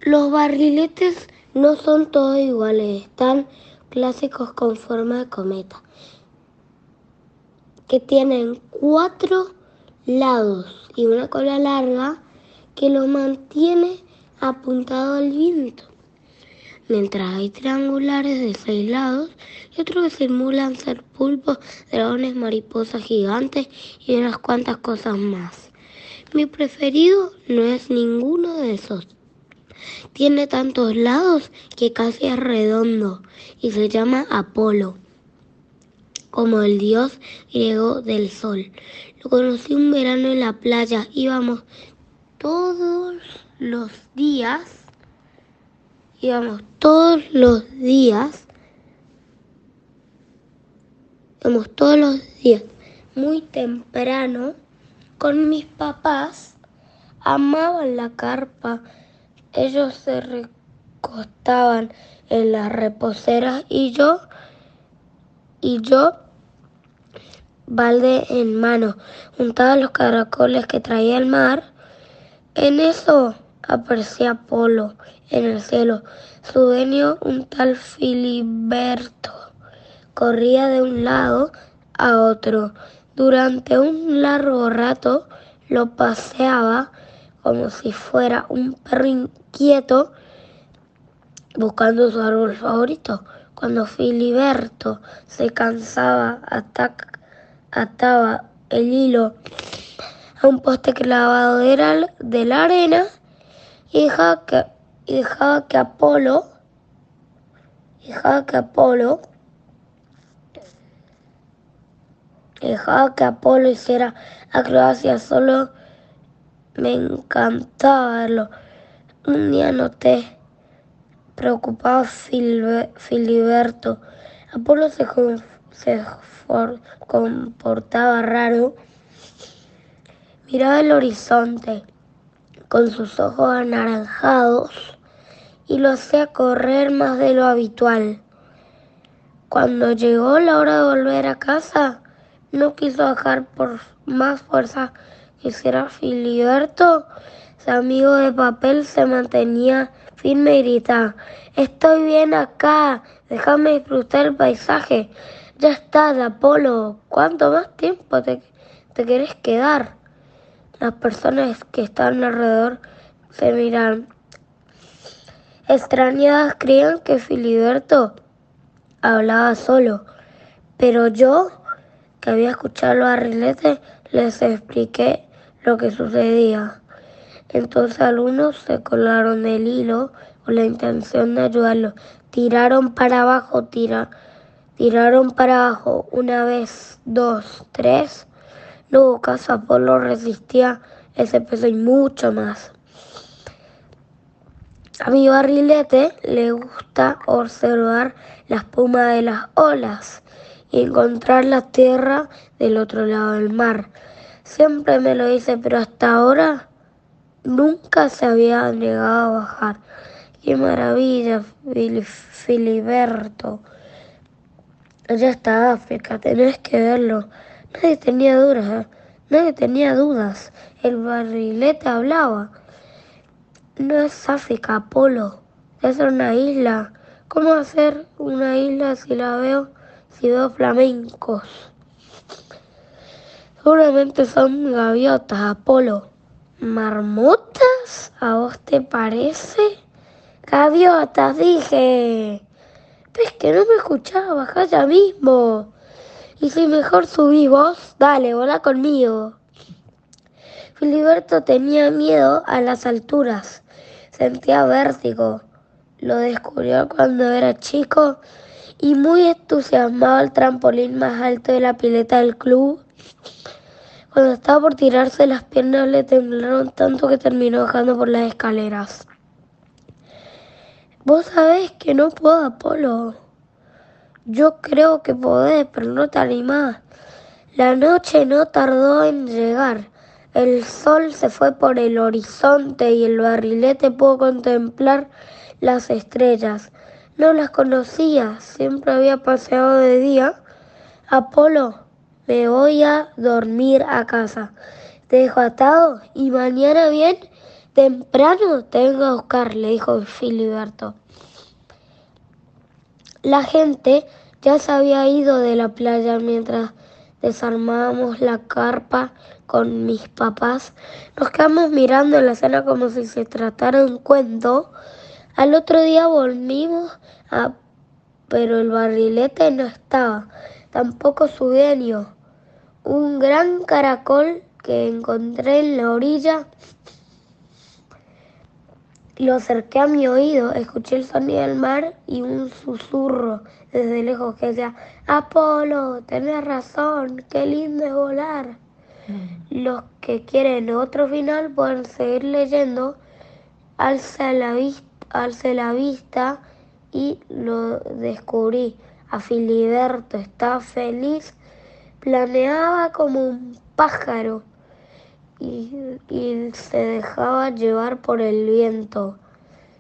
Los barriletes no son todos iguales, están clásicos con forma de cometa, que tienen 4 lados y una cola larga que los mantiene apuntado al viento, mientras hay triangulares de 6 lados y otros que simulan ser pulpos, dragones, mariposas gigantes y unas cuantas cosas más. Mi preferido no es ninguno de esos. Tiene tantos lados que casi es redondo y se llama Apolo, como el dios griego del sol. Lo conocí un verano en la playa. Íbamos todos los días, muy temprano, con mis papás. Amaban la carpa. Ellos se recostaban en las reposeras y yo, balde en mano, juntaba los caracoles que traía el mar. En eso aparecía Apolo en el cielo. Su dueño, un tal Filiberto, corría de un lado a otro. Durante un largo rato lo paseaba como si fuera un perro inquieto buscando su árbol favorito. Cuando Filiberto se cansaba, ataba el hilo a un poste clavado de la arena y dejaba que Apolo hiciera acrobacias. Solo me encantaba verlo. Un día noté preocupado a Filiberto. Apolo se comportaba raro. Miraba el horizonte con sus ojos anaranjados y lo hacía correr más de lo habitual. Cuando llegó la hora de volver a casa, no quiso bajar por más fuerza que hiciera Filiberto. Su amigo de papel se mantenía firme y gritaba: «Estoy bien acá, déjame disfrutar el paisaje». «Ya está, Apolo, ¿cuánto más tiempo te querés quedar?». Las personas que estaban alrededor se miraron extrañadas. Creían que Filiberto hablaba solo, pero yo, que había escuchado los barriletes, les expliqué lo que sucedía. Entonces algunos se colgaron del hilo con la intención de ayudarlo. Tiraron para abajo, una vez, 2, 3. No hubo caso. Apolo resistía ese peso y mucho más. A mi barrilete le gusta observar la espuma de las olas y encontrar la tierra del otro lado del mar. Siempre me lo dice, pero hasta ahora nunca se había llegado a bajar. ¡Qué maravilla, Filiberto! Allá está África, tenés que verlo. Nadie tenía dudas. El barrilete hablaba. No es África, Apolo. Es una isla. ¿Cómo hacer una isla si veo flamencos? Seguramente son gaviotas, Apolo. ¿Marmotas? ¿A vos te parece? Gaviotas, dije. ¿Ves que no me escuchaba? Bajá ya mismo. Y si mejor subís vos, dale, volá conmigo. Filiberto tenía miedo a las alturas. Sentía vértigo. Lo descubrió cuando era chico y muy entusiasmado al trampolín más alto de la pileta del club. Cuando estaba por tirarse, las piernas le temblaron tanto que terminó bajando por las escaleras. Vos sabés que no puedo, Apolo. Yo creo que podés, pero no te animás. La noche no tardó en llegar. El sol se fue por el horizonte y el barrilete pudo contemplar las estrellas. No las conocía, siempre había paseado de día. Apolo, me voy a dormir a casa. Te dejo atado y mañana bien Temprano te vengo a buscar, le dijo Filiberto. La gente ya se había ido de la playa mientras desarmábamos la carpa con mis papás. Nos quedamos mirando la escena como si se tratara de un cuento. Al otro día pero el barrilete no estaba, tampoco su dueño. Un gran caracol que encontré en la orilla lo acerqué a mi oído, escuché el sonido del mar y un susurro desde lejos que decía: Apolo, tenés razón, qué lindo es volar. Los que quieren otro final pueden seguir leyendo. Alce la vista y lo descubrí. A Filiberto estaba feliz, planeaba como un pájaro y se dejaba llevar por el viento.